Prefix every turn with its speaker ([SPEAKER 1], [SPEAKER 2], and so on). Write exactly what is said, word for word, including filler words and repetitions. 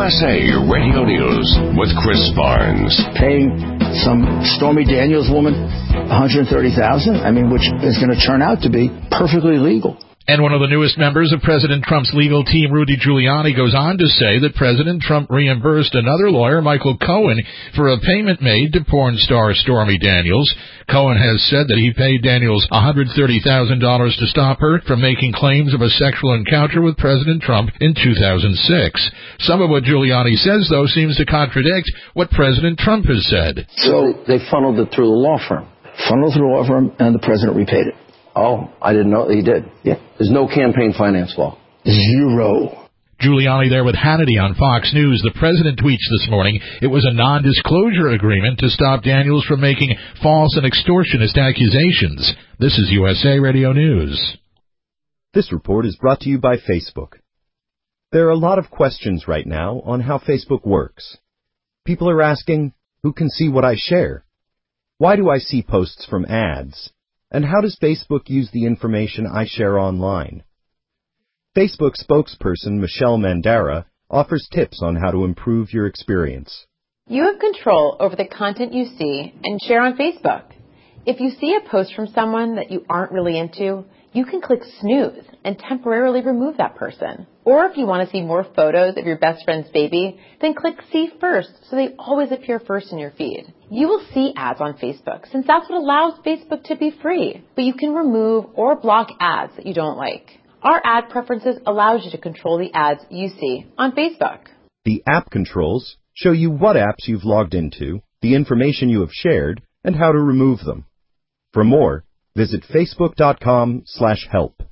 [SPEAKER 1] S A Radio News with Chris Barnes.
[SPEAKER 2] Paying some Stormy Daniels woman one hundred thirty thousand dollars, I mean, which is going to turn out to be perfectly legal.
[SPEAKER 3] And one of the newest members of President Trump's legal team, Rudy Giuliani, goes on to say that President Trump reimbursed another lawyer, Michael Cohen, for a payment made to porn star Stormy Daniels. Cohen has said that he paid Daniels one hundred thirty thousand dollars to stop her from making claims of a sexual encounter with President Trump in two thousand six. Some of what Giuliani says, though, seems to contradict what President Trump has said.
[SPEAKER 4] So they funneled it through the law firm.
[SPEAKER 2] Funneled through the law firm, and the president repaid it.
[SPEAKER 4] Oh, I didn't know he did.
[SPEAKER 2] Yeah.
[SPEAKER 4] There's no campaign finance law.
[SPEAKER 2] Zero.
[SPEAKER 3] Giuliani there with Hannity on Fox News. The president tweets this morning it was a non-disclosure agreement to stop Daniels from making false and extortionist accusations. This is U S A Radio News.
[SPEAKER 5] This report is brought to you by Facebook. There are a lot of questions right now on how Facebook works. People are asking, who can see what I share? Why do I see posts from ads? And how does Facebook use the information I share online? Facebook spokesperson Michelle Mandara offers tips on how to improve your experience.
[SPEAKER 6] You have control over the content you see and share on Facebook. If you see a post from someone that you aren't really into, you can click snooze and temporarily remove that person. Or if you want to see more photos of your best friend's baby, then click see first so they always appear first in your feed. You will see ads on Facebook since that's what allows Facebook to be free, but you can remove or block ads that you don't like. Our ad preferences allows you to control the ads you see on Facebook.
[SPEAKER 5] The app controls show you what apps you've logged into, the information you have shared, and how to remove them. For more, visit facebook.com slash help.